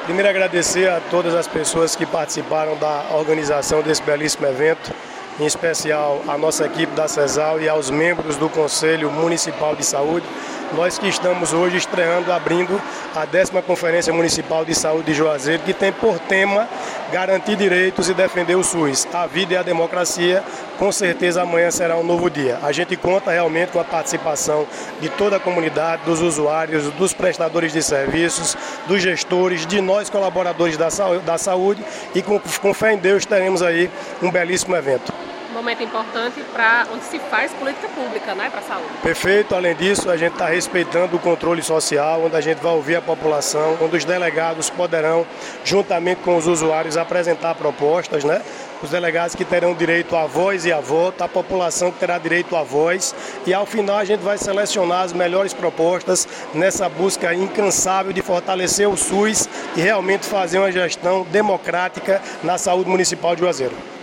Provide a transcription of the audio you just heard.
Primeiro, agradecer a todas as pessoas que participaram da organização desse belíssimo evento, em especial a nossa equipe da CESAL e aos membros do Conselho Municipal de Saúde. Nós que estamos hoje estreando, abrindo a 10ª Conferência Municipal de Saúde de Juazeiro, que tem por tema garantir direitos e defender o SUS. A vida e a democracia, com certeza amanhã será um novo dia. A gente conta realmente com a participação de toda a comunidade, dos usuários, dos prestadores de serviços, dos gestores, de nós colaboradores da saúde e com fé em Deus teremos aí um belíssimo evento. Momento importante para onde se faz política pública, né, para a saúde. Perfeito. Além disso, a gente está respeitando o controle social, onde a gente vai ouvir a população, onde os delegados poderão, juntamente com os usuários, apresentar propostas, né? Os delegados que terão direito à voz e à voto, a população que terá direito à voz, e ao final a gente vai selecionar as melhores propostas nessa busca incansável de fortalecer o SUS e realmente fazer uma gestão democrática na saúde municipal de Juazeiro.